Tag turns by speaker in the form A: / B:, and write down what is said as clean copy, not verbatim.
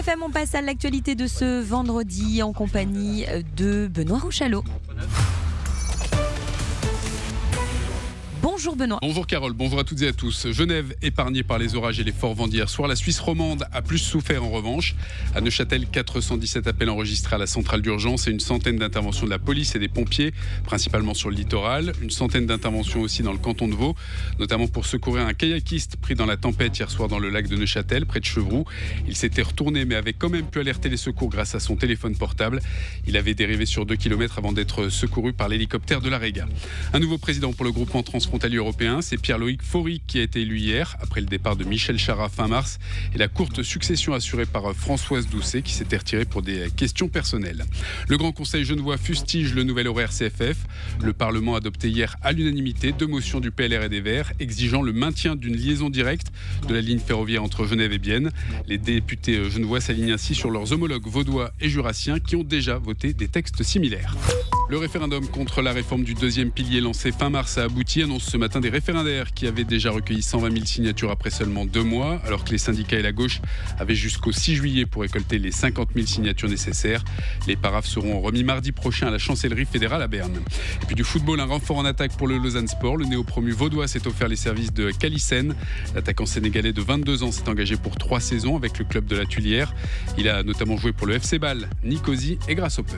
A: FM, on passe à l'actualité de ce vendredi en compagnie de Benoît Rouchalot. Bonjour Benoît.
B: Bonjour Carole, bonjour à toutes et à tous. Genève épargnée par les orages et les forts vents d'hier soir. La Suisse romande a plus souffert en revanche. À Neuchâtel, 417 appels enregistrés à la centrale d'urgence et une centaine d'interventions de la police et des pompiers, principalement sur le littoral. Une centaine d'interventions aussi dans le canton de Vaud, notamment pour secourir un kayakiste pris dans la tempête hier soir dans le lac de Neuchâtel, près de Chevroux. Il s'était retourné mais avait quand même pu alerter les secours grâce à son téléphone portable. Il avait dérivé sur 2 km avant d'être secouru par l'hélicoptère de la Réga. Un nouveau président pour le groupement transfrontalier européen, c'est Pierre-Loïc Faury qui a été élu hier, après le départ de Michel Chara fin mars et la courte succession assurée par Françoise Doucet qui s'était retirée pour des questions personnelles. Le Grand Conseil genevois fustige le nouvel horaire CFF. Le Parlement a adopté hier à l'unanimité 2 motions du PLR et des Verts exigeant le maintien d'une liaison directe de la ligne ferroviaire entre Genève et Bienne. Les députés genevois s'alignent ainsi sur leurs homologues vaudois et jurassiens qui ont déjà voté des textes similaires. Le référendum contre la réforme du deuxième pilier lancé fin mars a abouti, annonce ce matin des référendaires qui avaient déjà recueilli 120 000 signatures après seulement 2 mois, alors que les syndicats et la gauche avaient jusqu'au 6 juillet pour récolter les 50 000 signatures nécessaires. Les paraphes seront remis mardi prochain à la chancellerie fédérale à Berne. Et puis du football, un renfort en attaque pour le Lausanne Sport. Le néo-promu vaudois s'est offert les services de Calissen. L'attaquant sénégalais de 22 ans s'est engagé pour 3 saisons avec le club de la Tuilière. Il a notamment joué pour le FC Bâle, Nicosie et Grasshopper.